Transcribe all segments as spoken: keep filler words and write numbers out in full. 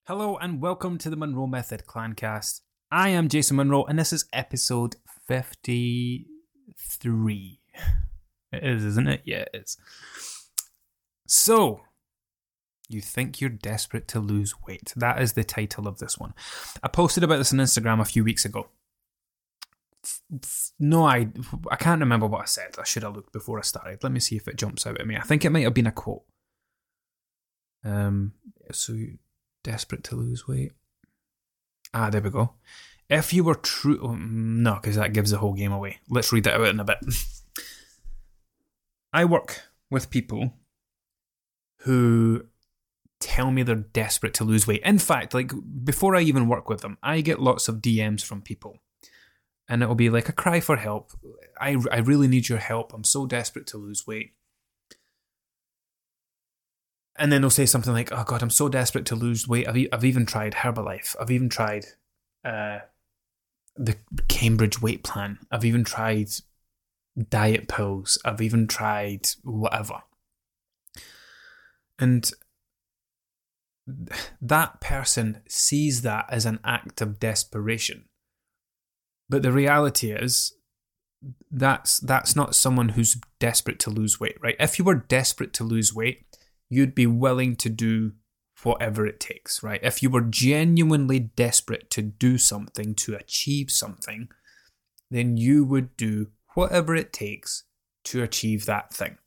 Hello and welcome to the Monroe Method Clancast. I am Jason Monroe and this is episode fifty-three. It is, isn't it? Yeah, it is. So, you think you're desperate to lose weight. That is the title of this one. I posted about this on Instagram a few weeks ago. No, I, I can't remember what I said. I should have looked before I started. Let me see if it jumps out at me. I think it might have been a quote. Um, so... Desperate to lose weight. Ah, there we go. If you were true... Oh, no, because that gives the whole game away. Let's read that out in a bit. I work with people who tell me they're desperate to lose weight. In fact, like, before I even work with them, I get lots of D Ms from people. And it'll be like a cry for help. I, I really need your help. I'm so desperate to lose weight. And then they'll say something like, oh God, I'm so desperate to lose weight. I've, e- I've even tried Herbalife. I've even tried uh, the Cambridge weight plan. I've even tried diet pills. I've even tried whatever. And that person sees that as an act of desperation. But the reality is, that's that's not someone who's desperate to lose weight, right? If you were desperate to lose weight, you'd be willing to do whatever it takes, right? If you were genuinely desperate to do something, to achieve something, then you would do whatever it takes to achieve that thing.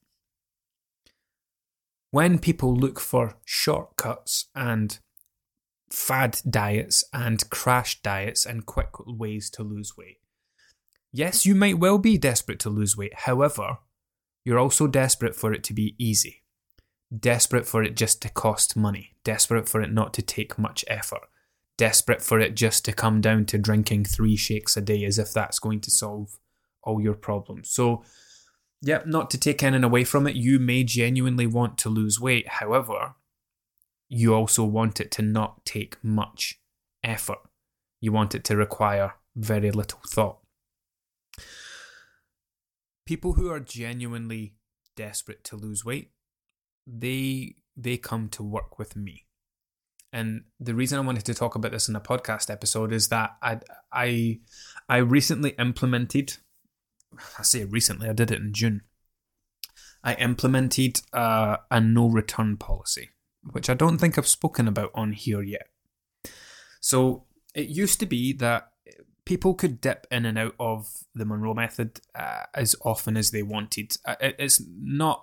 When people look for shortcuts and fad diets and crash diets and quick ways to lose weight, yes, you might well be desperate to lose weight. However, you're also desperate for it to be easy. Desperate for it just to cost money. Desperate for it not to take much effort. Desperate for it just to come down to drinking three shakes a day as if that's going to solve all your problems. So, yep, not to take anything away from it, you may genuinely want to lose weight. However, you also want it to not take much effort. You want it to require very little thought. People who are genuinely desperate to lose weight, they they come to work with me. And the reason I wanted to talk about this in a podcast episode is that I I I recently implemented, I say recently, I did it in June. I implemented uh, a no return policy, which I don't think I've spoken about on here yet. So it used to be that people could dip in and out of the Monroe Method uh, as often as they wanted. Uh, it, it's not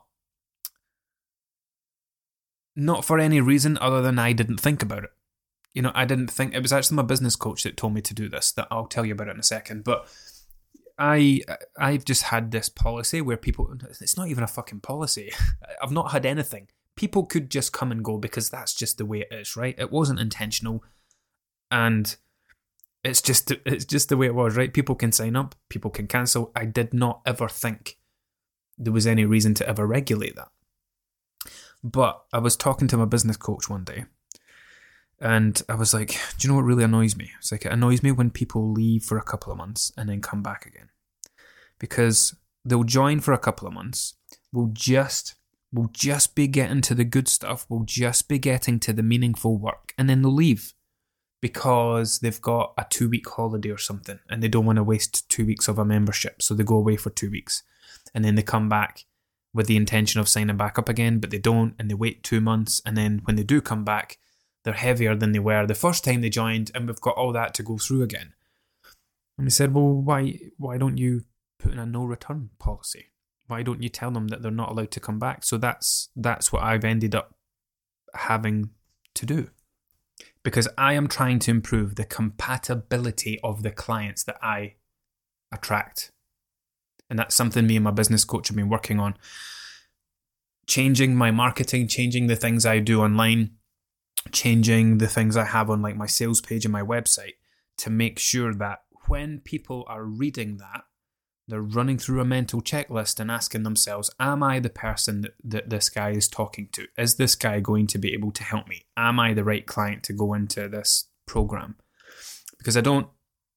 Not for any reason other than I didn't think about it. You know, I didn't think... It was actually my business coach that told me to do this, that I'll tell you about it in a second. But I, I've just had this policy where people... It's not even a fucking policy. I've not had anything. People could just come and go because that's just the way it is, right? It wasn't intentional. And it's just, it's just the way it was, right? People can sign up. People can cancel. I did not ever think there was any reason to ever regulate that. But I was talking to my business coach one day and I was like, do you know what really annoys me? It's like, it annoys me when people leave for a couple of months and then come back again. Because they'll join for a couple of months, we'll just, we'll just be getting to the good stuff, we'll just be getting to the meaningful work, and then they'll leave because they've got a two-week holiday or something and they don't want to waste two weeks of a membership, so they go away for two weeks and then they come back with the intention of signing back up again, but they don't, and they wait two months, and then when they do come back, they're heavier than they were the first time they joined, and we've got all that to go through again. And we said, well, why why don't you put in a no-return policy? Why don't you tell them that they're not allowed to come back? So that's that's what I've ended up having to do. Because I am trying to improve the compatibility of the clients that I attract. And that's something me and my business coach have been working on. Changing my marketing, changing the things I do online, changing the things I have on like my sales page and my website to make sure that when people are reading that, they're running through a mental checklist and asking themselves, am I the person that, that this guy is talking to? Is this guy going to be able to help me? Am I the right client to go into this program? Because I don't...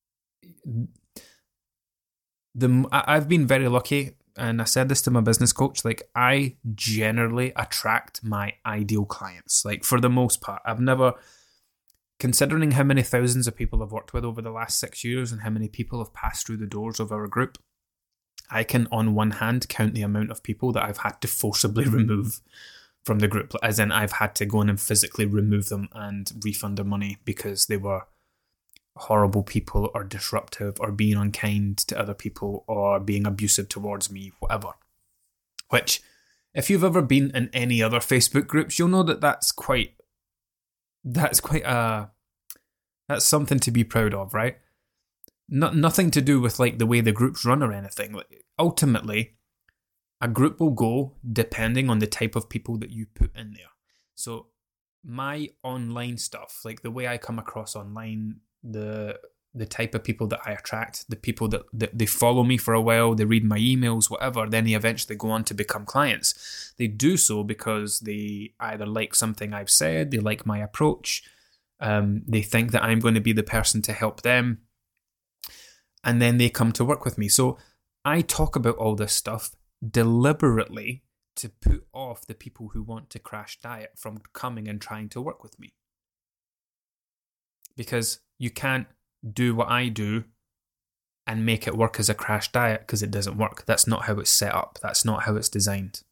The, I've been very lucky, and I said this to my business coach, like, I generally attract my ideal clients. Like, for the most part, I've never, considering how many thousands of people I've worked with over the last six years and how many people have passed through the doors of our group, I can on one hand count the amount of people that I've had to forcibly remove from the group, as in I've had to go in and physically remove them and refund their money because they were horrible people or disruptive or being unkind to other people or being abusive towards me, whatever. Which, if you've ever been in any other Facebook groups, you'll know that that's quite, that's quite a, that's something to be proud of, right? No, nothing to do with like the way the groups run or anything. Like, ultimately, a group will go depending on the type of people that you put in there. So my online stuff, like the way I come across online, the the type of people that I attract, the people that, that they follow me for a while, they read my emails, whatever, then they eventually go on to become clients. They do so because they either like something I've said, they like my approach, um, they think that I'm going to be the person to help them, and then they come to work with me. So I talk about all this stuff deliberately to put off the people who want to crash diet from coming and trying to work with me. Because you can't do what I do and make it work as a crash diet, because it doesn't work. That's not how it's set up. That's not how it's designed.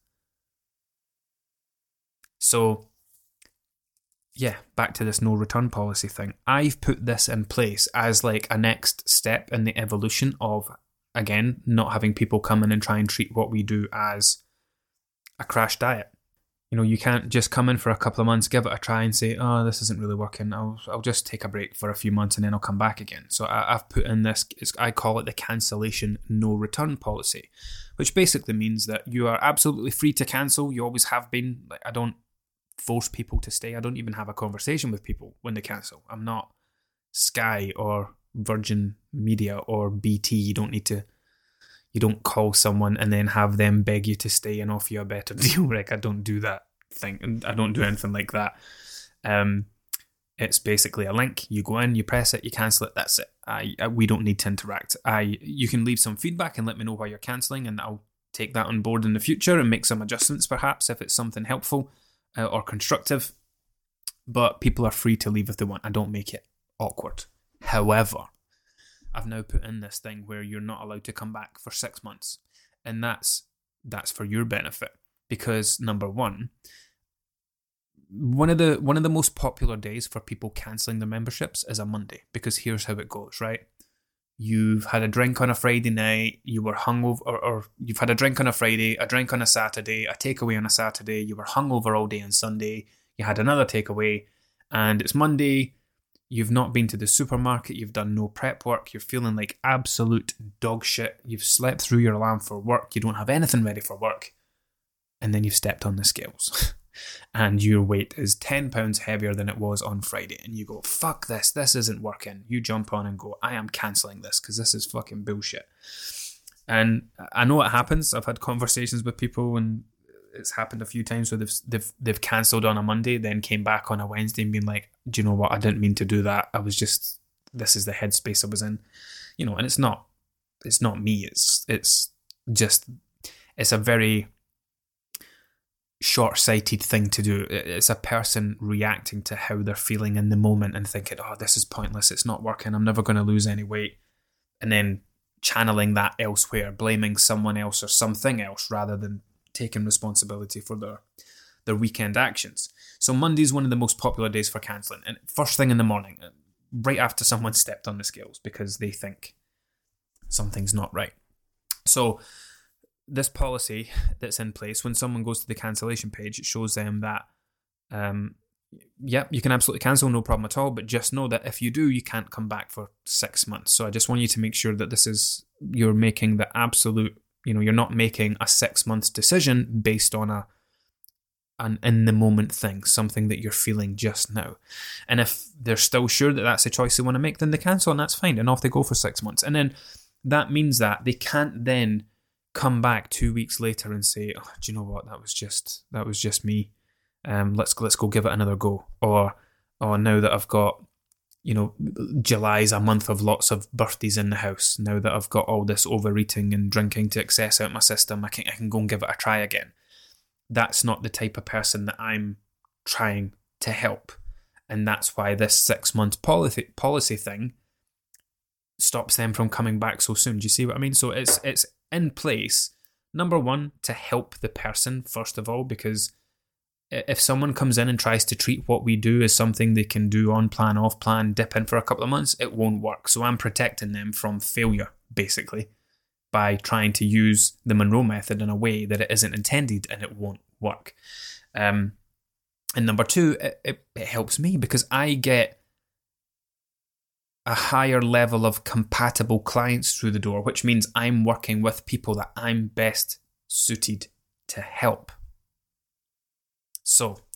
So, yeah, back to this no return policy thing. I've put this in place as like a next step in the evolution of, again, not having people come in and try and treat what we do as a crash diet. You know, you can't just come in for a couple of months, give it a try and say, oh, this isn't really working. I'll I'll just take a break for a few months and then I'll come back again. So I, I've put in this, I call it the cancellation no return policy, which basically means that you are absolutely free to cancel. You always have been. Like, I don't force people to stay. I don't even have a conversation with people when they cancel. I'm not Sky or Virgin Media or B T. You don't need to, you don't call someone and then have them beg you to stay and offer you a better deal. Like, I don't do that thing. I don't do anything like that. Um, it's basically a link. You go in, you press it, you cancel it. That's it. I, I we don't need to interact. I you can leave some feedback and let me know why you're cancelling, and I'll take that on board in the future and make some adjustments, perhaps, if it's something helpful uh, or constructive. But people are free to leave if they want. I don't make it awkward. However, I've now put in this thing where you're not allowed to come back for six months. And that's that's for your benefit. Because, number one, one of the one of the most popular days for people cancelling their memberships is a Monday. Because here's how it goes, right? You've had a drink on a Friday night, you were hungover, or, or you've had a drink on a Friday, a drink on a Saturday, a takeaway on a Saturday, you were hungover all day on Sunday, you had another takeaway, and it's Monday. You've not been to the supermarket, you've done no prep work, you're feeling like absolute dog shit, you've slept through your alarm for work, you don't have anything ready for work, and then you've stepped on the scales. And your weight is ten pounds heavier than it was on Friday, and you go, fuck this, this isn't working. You jump on and go, I am cancelling this, because this is fucking bullshit. And I know it happens. I've had conversations with people, and it's happened a few times where they've they've they've cancelled on a Monday, then came back on a Wednesday and been like, do you know what, I didn't mean to do that. I was just, this is the headspace I was in. You know, and it's not it's not me, it's it's just it's a very short-sighted thing to do. It's a person reacting to how they're feeling in the moment and thinking, oh, this is pointless, it's not working, I'm never going to lose any weight, and then channeling that elsewhere, blaming someone else or something else rather than taking responsibility for their their weekend actions. So Monday's one of the most popular days for cancelling, and first thing in the morning, right after someone stepped on the scales because they think something's not right. So this policy that's in place, when someone goes to the cancellation page, it shows them that um yeah, you can absolutely cancel, no problem at all, but just know that if you do, you can't come back for six months. So I just want you to make sure that this is, you're making the absolute, you know, you're not making a six months decision based on a an in the moment thing, something that you're feeling just now. And if they're still sure that that's a choice they want to make, then they cancel, and that's fine, and off they go for six months. And then that means that they can't then come back two weeks later and say, oh, do you know what, that was just that was just me. Um, let's let's go give it another go. Or, or now that I've got, you know, July's a month of lots of birthdays in the house. Now that I've got all this overeating and drinking to excess out my system, I can I can go and give it a try again. That's not the type of person that I'm trying to help. And that's why this six month policy policy thing stops them from coming back so soon. Do you see what I mean? So it's it's in place, number one, to help the person, first of all, because if someone comes in and tries to treat what we do as something they can do on plan, off plan, dip in for a couple of months, it won't work. So I'm protecting them from failure, basically, by trying to use the Monroe method in a way that it isn't intended, and it won't work. Um, and number two, it, it, it helps me because I get a higher level of compatible clients through the door, which means I'm working with people that I'm best suited to help. So,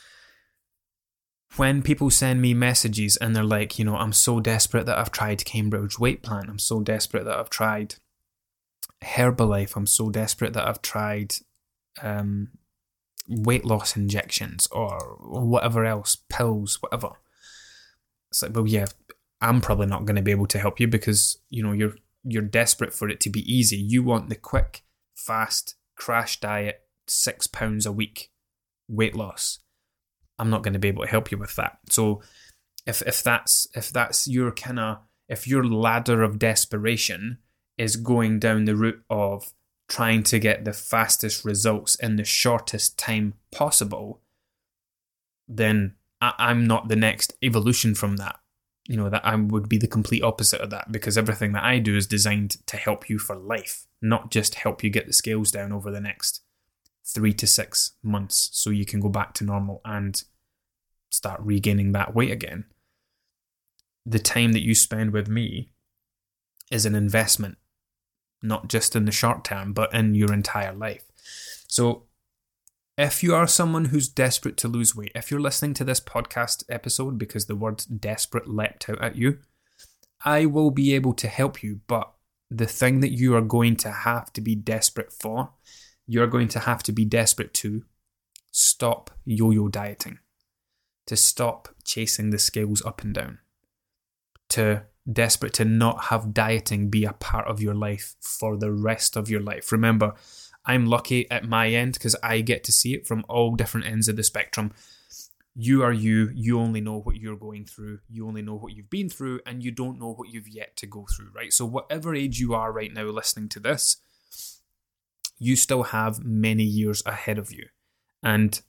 when people send me messages and they're like, you know, I'm so desperate that I've tried Cambridge Weight Plan, I'm so desperate that I've tried Herbalife, I'm so desperate that I've tried um, weight loss injections or whatever else, pills, whatever. It's like, well, yeah, I'm probably not going to be able to help you because, you know, you're you're desperate for it to be easy. You want the quick, fast, crash diet, six pounds a week weight loss. I'm not going to be able to help you with that. So if if that's if that's your kind of, if your ladder of desperation is going down the route of trying to get the fastest results in the shortest time possible, then I, I'm not the next evolution from that. You know, that I would be the complete opposite of that, because everything that I do is designed to help you for life, not just help you get the scales down over the next three to six months so you can go back to normal and start regaining that weight again. The time that you spend with me is an investment, not just in the short term, but in your entire life. So if you are someone who's desperate to lose weight, if you're listening to this podcast episode because the word desperate leapt out at you, I will be able to help you. But the thing that you are going to have to be desperate for, you're going to have to be desperate to stop yo-yo dieting, to stop chasing the scales up and down, to desperate to not have dieting be a part of your life for the rest of your life. Remember, I'm lucky at my end because I get to see it from all different ends of the spectrum. You are you. You only know what you're going through. You only know what you've been through, and you don't know what you've yet to go through, right? So whatever age you are right now listening to this, you still have many years ahead of you. And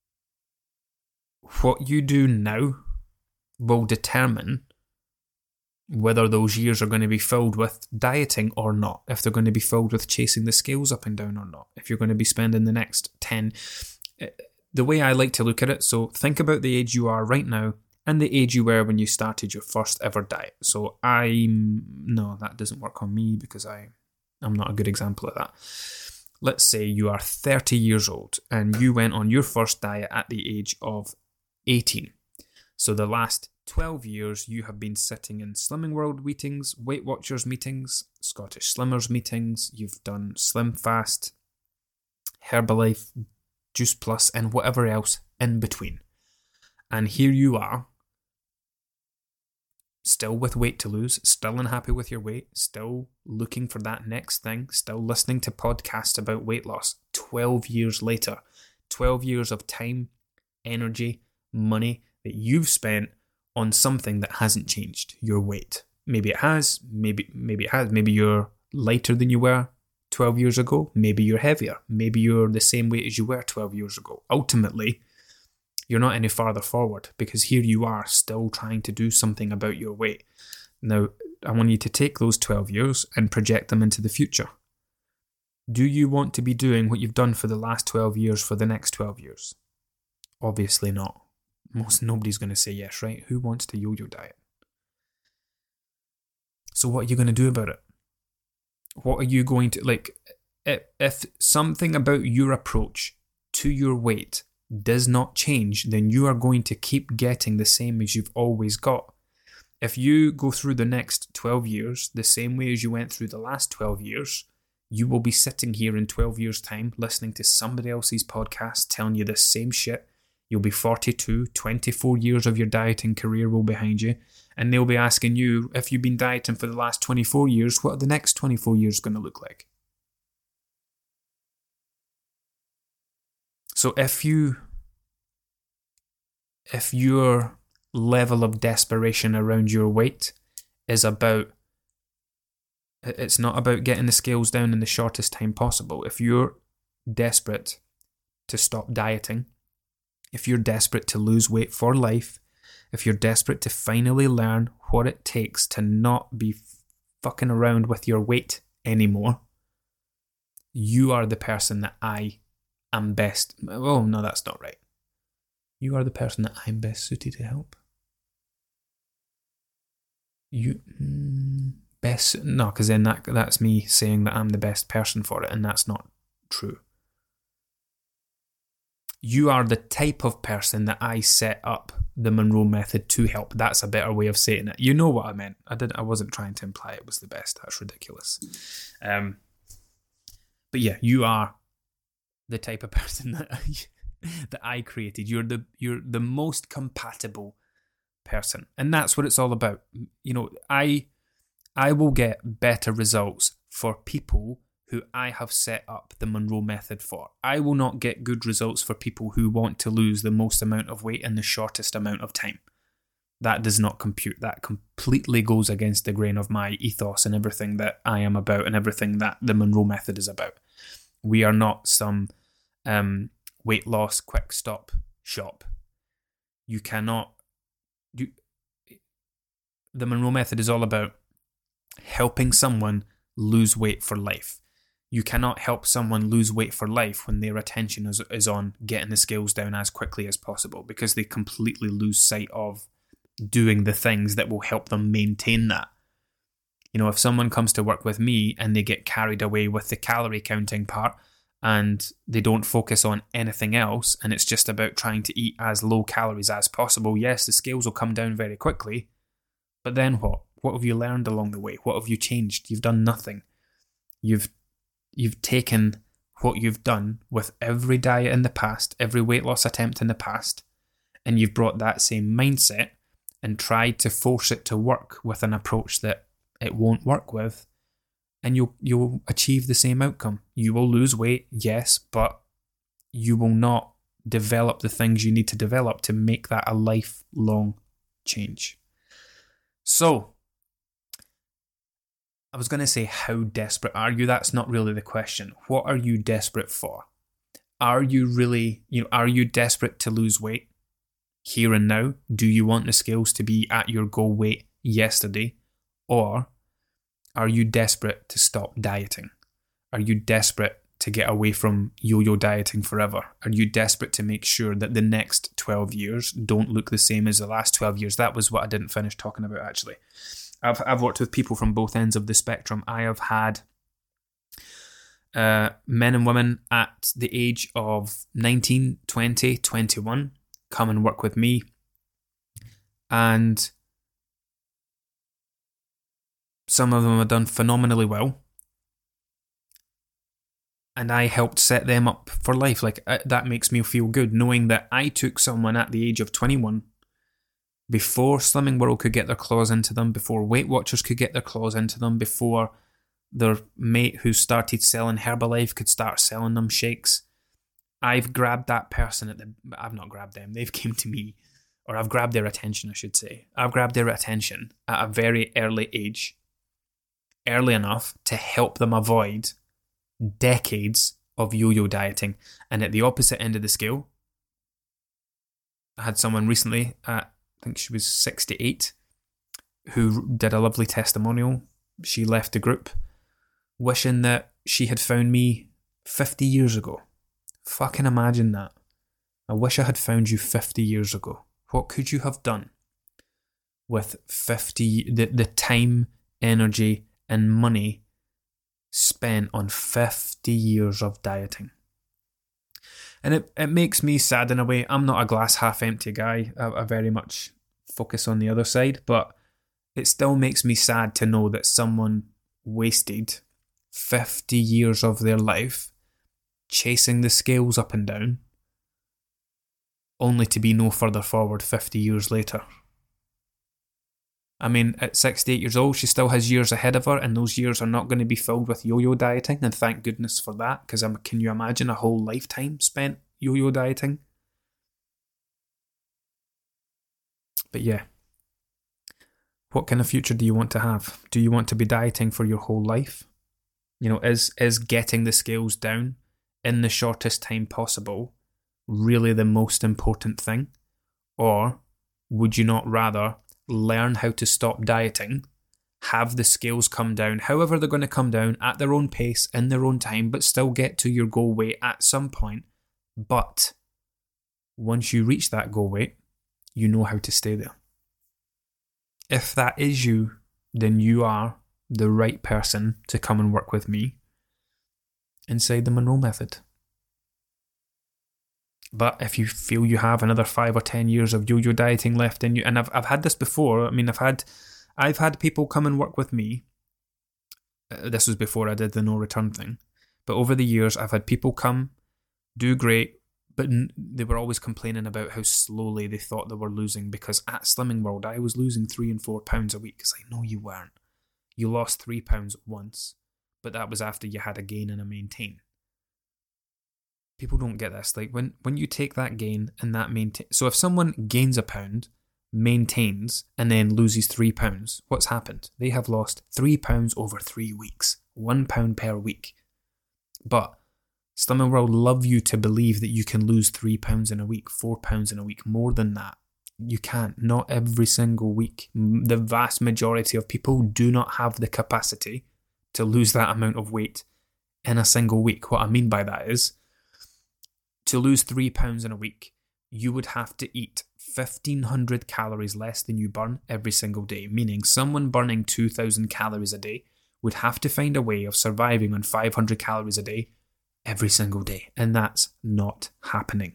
what you do now will determine whether those years are going to be filled with dieting or not, if they're going to be filled with chasing the scales up and down or not, if you're going to be spending the next ten. The way I like to look at it, so think about the age you are right now and the age you were when you started your first ever diet. So I'm, no, that doesn't work on me because I, I'm not a good example of that. Let's say you are thirty years old and you went on your first diet at the age of eighteen. So the last twelve years you have been sitting in Slimming World meetings, Weight Watchers meetings, Scottish Slimmers meetings, you've done Slim Fast, Herbalife, Juice Plus, and whatever else in between. And here you are, still with weight to lose, still unhappy with your weight, still looking for that next thing, still listening to podcasts about weight loss. twelve years later, twelve years of time, energy, money that you've spent on something that hasn't changed, your weight. Maybe it has, maybe maybe it has, maybe you're lighter than you were twelve years ago, maybe you're heavier, maybe you're the same weight as you were twelve years ago. Ultimately, you're not any farther forward because here you are still trying to do something about your weight. Now, I want you to take those twelve years and project them into the future. Do you want to be doing what you've done for the last twelve years for the next twelve years? Obviously not. Most nobody's going to say yes, right? Who wants to yo-yo diet? So what are you going to do about it? What are you going to, like, if something about your approach to your weight does not change, then you are going to keep getting the same as you've always got. If you go through the next twelve years the same way as you went through the last twelve years, you will be sitting here in twelve years' time listening to somebody else's podcast telling you the same shit. You'll be forty-two, twenty-four years of your dieting career will be behind you, and they'll be asking you, if you've been dieting for the last twenty-four years, what are the next twenty-four years going to look like? So if you, if you're level of desperation around your weight is about, it's not about getting the scales down in the shortest time possible. If you're desperate to stop dieting, if you're desperate to lose weight for life, if you're desperate to finally learn what it takes to not be fucking around with your weight anymore, you are the person that I am best. Oh, no, that's not right. You are the person that I'm best suited to help. You mm, best no, because then that that's me saying that I'm the best person for it, and that's not true. You are the type of person that I set up the Monroe Method to help. That's a better way of saying it. You know what I meant. I didn't. I wasn't trying to imply it was the best. That's ridiculous. Um, but yeah, you are the type of person that I, that I created. You're the you're the most compatible person, and that's what it's all about. You know, I I will get better results for people who I have set up the Monroe Method for. I will not get good results for people who want to lose the most amount of weight in the shortest amount of time. That does not compute. That completely goes against the grain of my ethos and everything that I am about and everything that the Monroe Method is about. We are not some um, weight loss quick stop shop. You cannot... You, the Monroe Method is all about helping someone lose weight for life. You cannot help someone lose weight for life when their attention is, is on getting the scales down as quickly as possible, because they completely lose sight of doing the things that will help them maintain that. You know, if someone comes to work with me and they get carried away with the calorie counting part and they don't focus on anything else, and it's just about trying to eat as low calories as possible, yes, the scales will come down very quickly, but then what? What have you learned along the way? What have you changed? You've done nothing. You've You've taken what you've done with every diet in the past, every weight loss attempt in the past, and you've brought that same mindset and tried to force it to work with an approach that it won't work with, and you'll you'll achieve the same outcome. You will lose weight, yes, but you will not develop the things you need to develop to make that a lifelong change. So, I was going to say, how desperate are you? That's not really the question. What are you desperate for? Are you really, you know, are you desperate to lose weight here and now? Do you want the scales to be at your goal weight yesterday? Or are you desperate to stop dieting? Are you desperate to get away from yo-yo dieting forever? Are you desperate to make sure that the next twelve years don't look the same as the last twelve years? That was what I didn't finish talking about, actually. I've I've worked with people from both ends of the spectrum. I have had uh, men and women at the age of nineteen, twenty, twenty-one come and work with me, and some of them have done phenomenally well, and I helped set them up for life. Like, uh, that makes me feel good, knowing that I took someone at the age of twenty-one, before Slimming World could get their claws into them, before Weight Watchers could get their claws into them, before their mate who started selling Herbalife could start selling them shakes. I've grabbed that person at the... I've not grabbed them. They've came to me. Or I've grabbed their attention, I should say. I've grabbed their attention at a very early age, early enough to help them avoid decades of yo-yo dieting. And at the opposite end of the scale, I had someone recently at, I think she was sixty-eight, who did a lovely testimonial. She left the group wishing that she had found me fifty years ago. Fucking imagine that. I wish I had found you fifty years ago. What could you have done with fifty, the, the time, energy, and money spent on fifty years of dieting? And it, it makes me sad in a way. I'm not a glass half empty guy. I, I very much focus on the other side, but it still makes me sad to know that someone wasted fifty years of their life chasing the scales up and down, only to be no further forward fifty years later. I mean, at sixty-eight years old, she still has years ahead of her, and those years are not going to be filled with yo-yo dieting, and thank goodness for that, because can you imagine a whole lifetime spent yo-yo dieting? But yeah, what kind of future do you want to have? Do you want to be dieting for your whole life? You know, is is getting the scales down in the shortest time possible really the most important thing? Or would you not rather learn how to stop dieting, have the scales come down, however they're going to come down at their own pace, in their own time, but still get to your goal weight at some point? But once you reach that goal weight, you know how to stay there. If that is you, then you are the right person to come and work with me inside the Monroe Method. But if you feel you have another five or ten years of yo-yo dieting left in you, and I've I've had this before. I mean, I've had I've had people come and work with me. Uh, this was before I did the no return thing. But over the years, I've had people come, do great, but n- they were always complaining about how slowly they thought they were losing, because at Slimming World, I was losing three and four pounds a week. It's like, no, you weren't. You lost three pounds once, but that was after you had a gain and a maintain. People don't get this. Like, when, when you take that gain and that maintain... So if someone gains a pound, maintains, and then loses three pounds, what's happened? They have lost three pounds over three weeks. One pound per week. But Slimming World love you to believe that you can lose three pounds in a week, four pounds in a week, more than that. You can't. Not every single week. The vast majority of people do not have the capacity to lose that amount of weight in a single week. What I mean by that is, to lose three pounds in a week, you would have to eat fifteen hundred calories less than you burn every single day. Meaning someone burning two thousand calories a day would have to find a way of surviving on five hundred calories a day every single day. And that's not happening.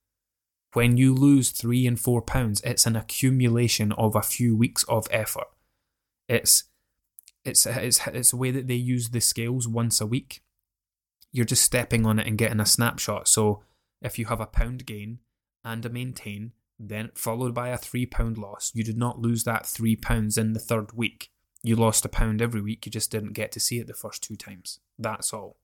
When you lose three and four pounds, it's an accumulation of a few weeks of effort. It's it's it's it's a way that they use the scales once a week. You're just stepping on it and getting a snapshot. So if you have a pound gain and a maintain, then followed by a three pound loss, you did not lose that three pounds in the third week. You lost a pound every week. You just didn't get to see it the first two times. That's all.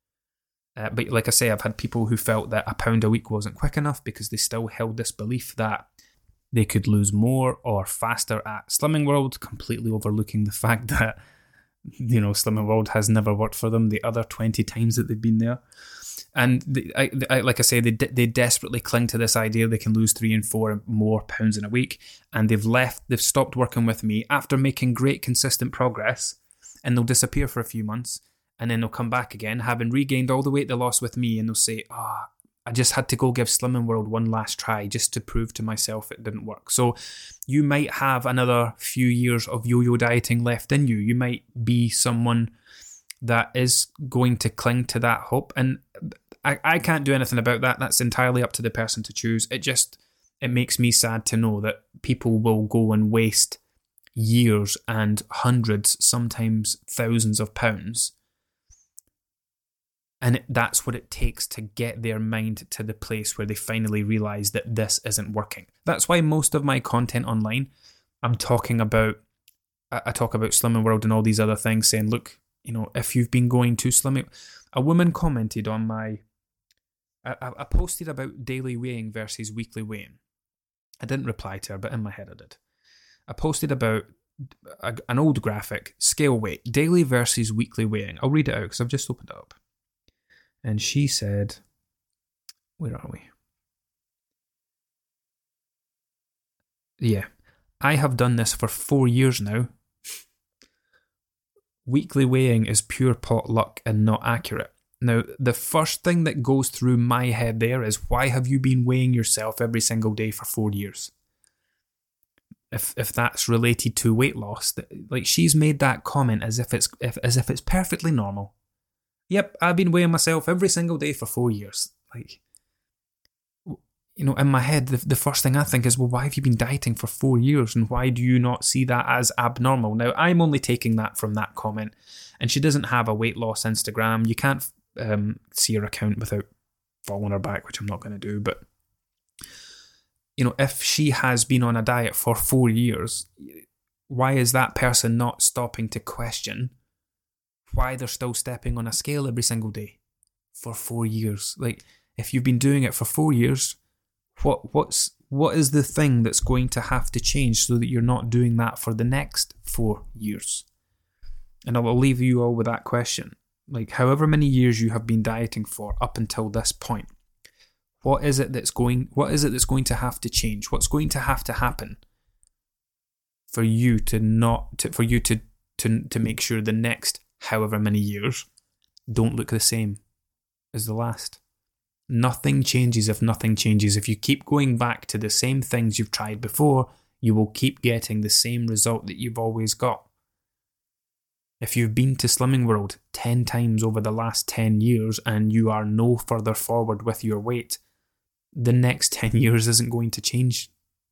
Uh, but like I say, I've had people who felt that a pound a week wasn't quick enough because they still held this belief that they could lose more or faster at Slimming World, completely overlooking the fact that, you know, Slimming World has never worked for them the other twenty times that they've been there. And they, I, I, like I say, they they desperately cling to this idea they can lose three and four more pounds in a week, and they've left, they've stopped working with me after making great consistent progress, and they'll disappear for a few months, and then they'll come back again, having regained all the weight they lost with me, and they'll say, ah, oh, I just had to go give Slimming World one last try just to prove to myself it didn't work. So you might have another few years of yo-yo dieting left in you. You might be someone that is going to cling to that hope, and I, I can't do anything about that. That's entirely up to the person to choose. It just, it makes me sad to know that people will go and waste years and hundreds, sometimes thousands of pounds, and it, that's what it takes to get their mind to the place where they finally realise that this isn't working. That's why most of my content online, I'm talking about, I, I talk about Slimming World and all these other things, saying, look, you know, if you've been going to Slimming... A woman commented on my... I, I posted about daily weighing versus weekly weighing. I didn't reply to her, but in my head I did. I posted about a, an old graphic, scale weight, daily versus weekly weighing. I'll read it out because I've just opened it up. And she said, where are we? Yeah. I have done this for four years now. Weekly weighing is pure pot luck and not accurate. Now, the first thing that goes through my head there is, why have you been weighing yourself every single day for four years? If if that's related to weight loss, like, she's made that comment as if it's if, as if it's perfectly normal. Yep, I've been weighing myself every single day for four years. Like, you know, in my head, the, the first thing I think is, well, why have you been dieting for four years, and why do you not see that as abnormal? Now, I'm only taking that from that comment, and she doesn't have a weight loss Instagram. You can't um, see her account without following her back, which I'm not going to do. But, you know, if she has been on a diet for four years, why is that person not stopping to question why they're still stepping on a scale every single day for four years? Like, if you've been doing it for four years... What what's What is the thing that's going to have to change so that you're not doing that for the next four years? And I will leave you all with that question. Like, however many years you have been dieting for up until this point, what is it that's going, what is it that's going to have to change? What's going to have to happen for you to not, to, for you to, to, to make sure the next however many years don't look the same as the last? Nothing changes if nothing changes. If you keep going back to the same things you've tried before, you will keep getting the same result that you've always got. If you've been to Slimming World ten times over the last ten years and you are no further forward with your weight, the next ten years isn't going to change.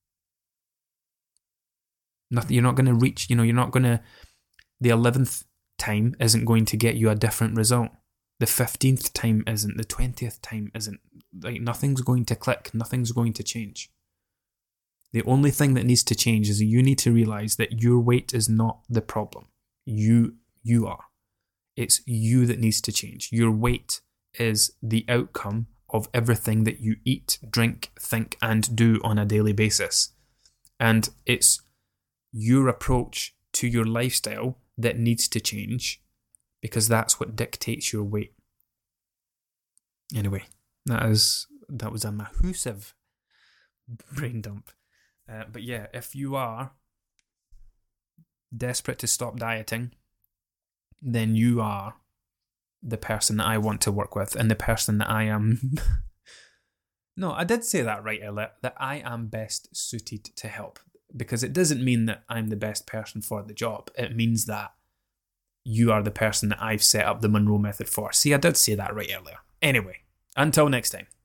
Nothing, you're not going to reach, you know, you're not going to, the eleventh time isn't going to get you a different result. The fifteenth time isn't, the twentieth time isn't. Like, nothing's going to click, nothing's going to change. The only thing that needs to change is that you need to realise that your weight is not the problem. You, you are. It's you that needs to change. Your weight is the outcome of everything that you eat, drink, think, and do on a daily basis. And it's your approach to your lifestyle that needs to change, because that's what dictates your weight. Anyway, that is that was a massive brain dump. Uh, but yeah, if you are desperate to stop dieting, then you are the person that I want to work with, and the person that I am... No, I did say that right, Ella, that I am best suited to help, because it doesn't mean that I'm the best person for the job. It means that you are the person that I've set up the Monroe Method for. See, I did say that right earlier. Anyway, until next time.